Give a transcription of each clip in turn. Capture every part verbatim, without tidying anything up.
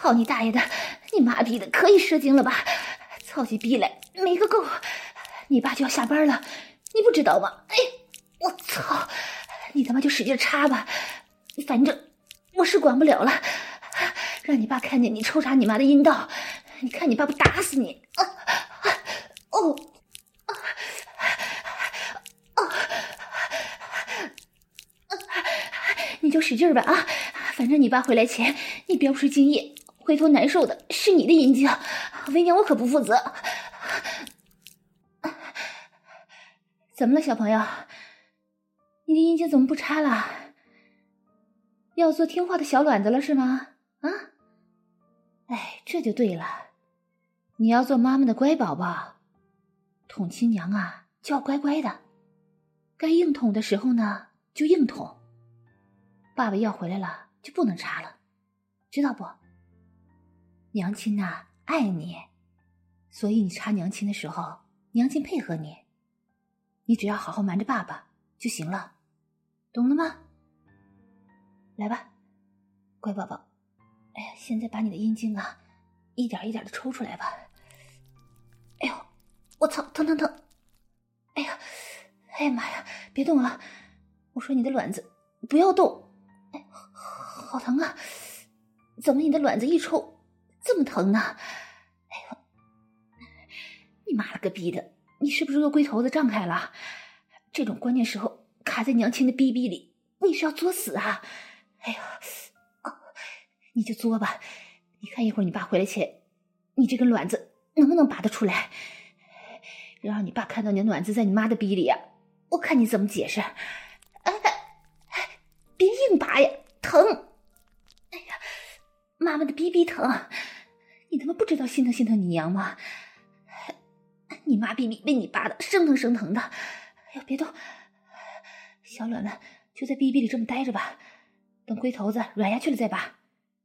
操你大爷的，你妈逼的，可以射精了吧？操起逼来没个够，你爸就要下班了，你不知道吗？哎，我操，你他妈就使劲插吧，反正我是管不了了，让你爸看见你抽插你妈的阴道，你看你爸不打死你！啊啊哦啊啊啊！你就使劲吧啊！反正你爸回来前，你别不是精液，回头难受的是你的阴茎，为娘我可不负责。怎么了，小朋友？你的阴茎怎么不插了？要做听话的小卵子了是吗？啊？哎，这就对了，你要做妈妈的乖宝宝，捅亲娘啊就要乖乖的，该硬捅的时候呢就硬捅，爸爸要回来了就不能插了，知道不？娘亲啊爱你，所以你插娘亲的时候，娘亲配合你，你只要好好瞒着爸爸就行了，懂了吗？来吧，乖宝宝。哎呀，现在把你的阴茎啊一点一点的抽出来吧。哎呦，我操，疼疼疼！哎呀，哎呀妈呀，别动啊！我说你的卵子不要动。哎，好疼啊！怎么你的卵子一抽这么疼呢？哎呦，你妈了个逼的，你是不是又龟头子胀开了？这种关键时候卡在娘亲的逼逼里，你是要作死啊？哎呀，哦，你就作吧，你看一会儿你爸回来前，你这根卵子能不能拔得出来？让你爸看到你的卵子在你妈的逼里呀、啊，我看你怎么解释。哎哎，别硬拔呀，疼！哎呀，妈妈的逼逼疼，你他妈不知道心疼心疼你娘吗？你妈逼逼被你拔的生疼生疼的，哎呦别动，小卵卵就在逼逼里这么待着吧，等龟头子软下去了再拔。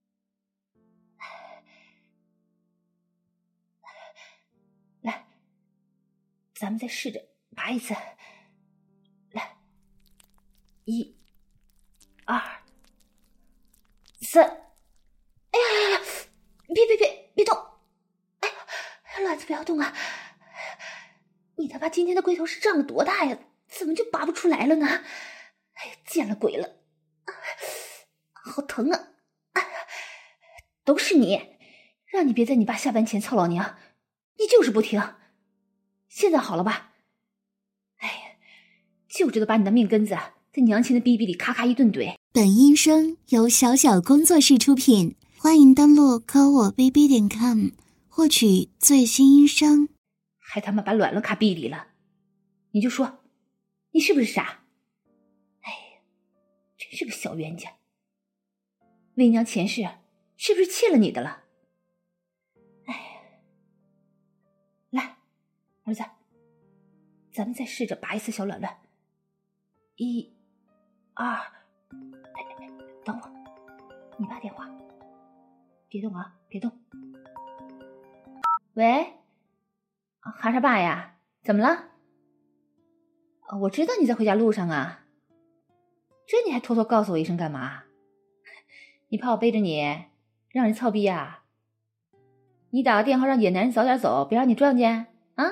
来，咱们再试着拔一次。来，一、二、三。哎呀呀呀！别别别别动！哎呀，卵子不要动啊！你他妈今天的龟头是胀了多大呀？怎么就拔不出来了呢？哎呀，见了鬼了！好疼啊！哎呀，都是你，让你别在你爸下班前操老娘，你就是不听。现在好了吧？哎呀，就知道把你的命根子在娘亲的逼逼里咔咔一顿怼。 本音声由小小工作室出品，欢迎登录科我 B B 点 com 获取最新音声。 还他妈把卵卵卡逼里了，你就说你是不是傻？哎呀，真是个小冤家。为娘前世是不是欠了你的了？哎呀，来，儿子，咱们再试着拔一次小卵卵。一、二，哎哎哎，等会儿，你爸电话，别动啊，别动。喂，哈沙爸呀，怎么了？我知道你在回家路上啊，这你还偷偷告诉我一声干嘛？你怕我背着你让人操逼呀？你打个电话让野男人早点走，别让你撞见啊！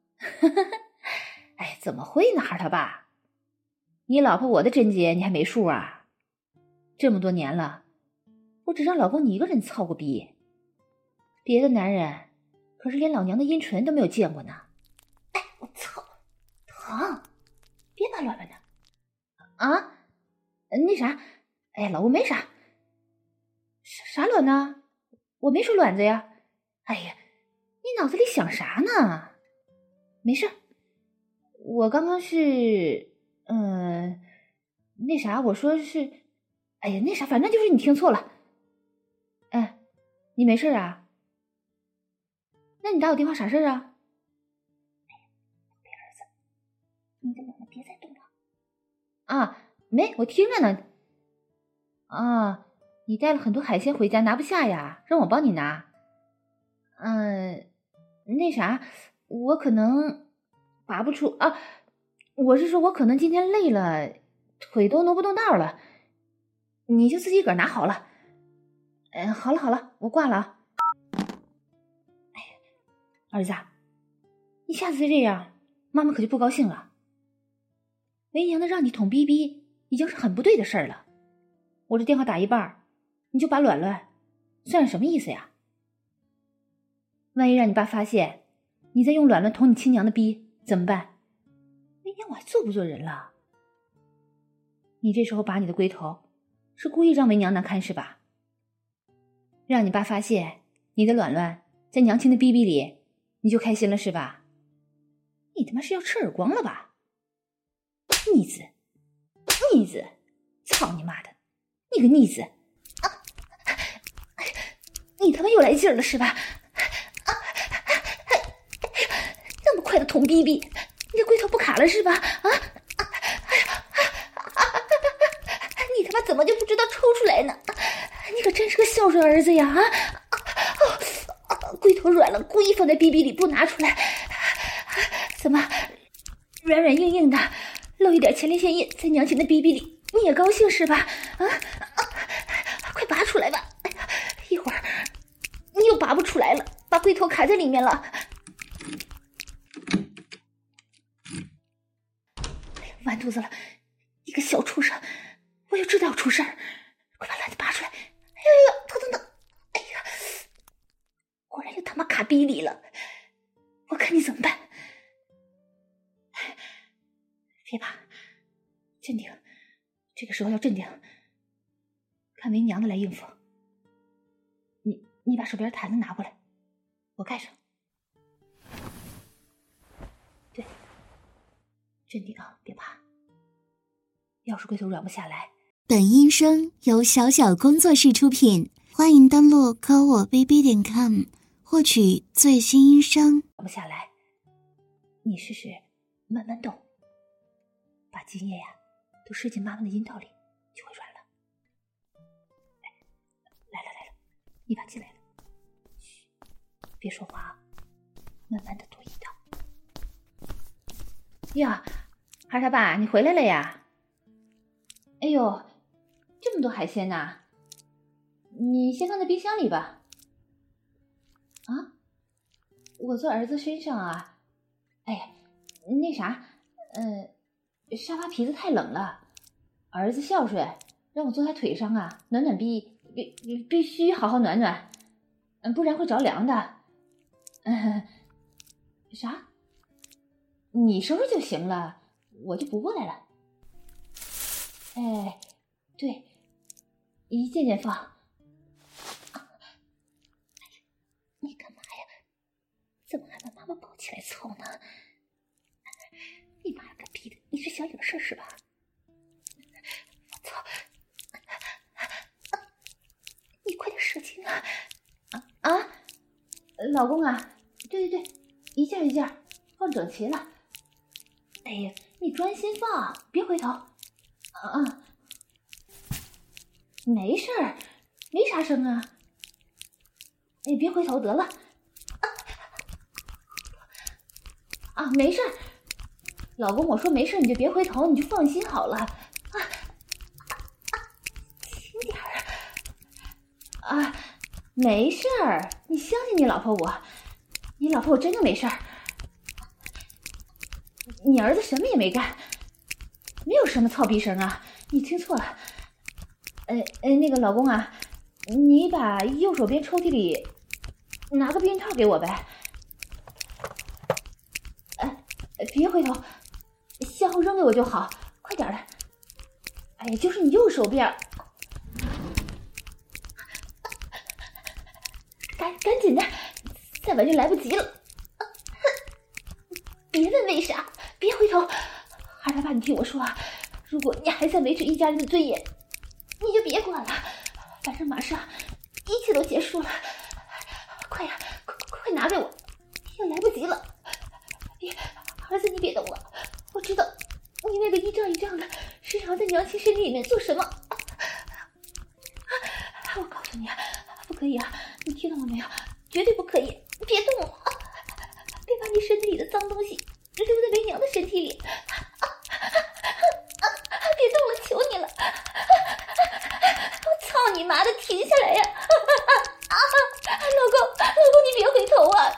哎，怎么会呢，孩他爸？你老婆我的贞洁你还没数啊？这么多年了，我只让老公你一个人操过逼，别的男人可是连老娘的阴唇都没有见过呢。哎，我操，疼！别拔卵卵的啊！那啥，哎，老公没啥。啥卵呢？我没说卵子呀。哎呀，你脑子里想啥呢？没事，我刚刚是，嗯、呃，那啥，我说是，哎呀，那啥，反正就是你听错了。哎，你没事啊？那你打我电话啥事啊？哎呀，别儿子，你的卵子别再动了。啊，没，我听着呢。啊。你带了很多海鲜回家拿不下呀，让我帮你拿。嗯，那啥，我可能拔不出啊。我是说我可能今天累了，腿都挪不动道了，你就自己个儿拿好了。 嗯，好了好了，我挂了啊。哎呀，儿子，你下次再这样，妈妈可就不高兴了。为娘的让你捅逼逼，已经是很不对的事儿了。我这电话打一半，你就把卵卵，算是什么意思呀？万一让你爸发现你在用卵卵捅你亲娘的逼，怎么办？为娘我还做不做人了？你这时候拔你的龟头，是故意让为娘难堪是吧？让你爸发现你的卵卵在娘亲的逼逼里，你就开心了是吧？你他妈是要吃耳光了吧？逆子，逆子，操你妈的，你个逆子！啊，你他妈又来劲儿了是吧？啊，那么快的捅逼逼，你的龟头不卡了是吧？啊！你他妈怎么就不知道抽出来呢？你可真是个孝顺儿子呀！啊，哦，龟头软了，故意放在逼逼里不拿出来，怎么软软硬硬的，露一点前列腺液在娘亲的逼逼里，你也高兴是吧？啊，啊快拔出来吧！一会儿你又拔不出来了，把龟头卡在里面了。哎呀，完犊子了！你个小畜生！我就知道要出事儿，快把卵子拔出来！哎呀呀，疼疼疼！哎呀，果然又他妈卡逼里了，我看你怎么办？别怕，镇定，这个时候要镇定，看为娘的来应付。你你把手边毯子拿过来，我盖上。对，镇定啊，别怕。要是龟头软不下来， 本音声由小小工作室出品，欢迎登录科我 B B 点 com 获取最新音声。 软不下来，你试试慢慢动，把精液呀都射进妈妈的阴道里，就会软了。来了来了，一把进来了。嘘，别说话啊，慢慢的跺阴道。呀，孩儿他爸，你回来了呀？哎呦，这么多海鲜呐！你先放在冰箱里吧。啊，我坐儿子身上啊？哎呀，那啥，呃，沙发皮子太冷了，儿子孝顺，让我坐他腿上啊，暖暖逼，必必须好好暖暖，嗯，不然会着凉的。嗯，啥？你收拾就行了，我就不过来了。哎，对，一件件放。啊，你干嘛呀？怎么还把妈妈抱起来凑呢？你妈个逼的，你是想惹事是吧？我操！你快点射精啊！啊啊！老公啊，对对对，一件一件放整齐了。哎呀，你专心放，别回头。啊啊，没事儿，没啥声啊。哎，别回头得了。啊，啊没事儿，老公，我说没事儿，你就别回头，你就放心好了。啊啊啊，轻点儿啊！啊，没事儿，你相信你老婆我，你老婆我真的没事儿。你儿子什么也没干。没有什么操逼声啊，你听错了。呃呃，那个老公啊，你把右手边抽屉里拿个避孕套给我呗。哎、呃，别回头，向后扔给我就好，快点的。哎呀，就是你右手边，赶赶紧的，再晚就来不及了。别问为啥，别回头。孩儿爸，你听我说啊，如果你还想维持一家人的尊严，你就别管了，反正马上一切都结束了。快呀，快快拿给我，要来不及了。别，儿子，你别动了，我知道你那个一丈一丈的是想在娘亲身体里面做什么。我告诉你啊，不可以啊，你听到了没有？绝对不可以，别动了，别把你身体里的脏东西留在为娘的身体里。别动了，求你了！我操你妈的，停下来呀！ 头啊！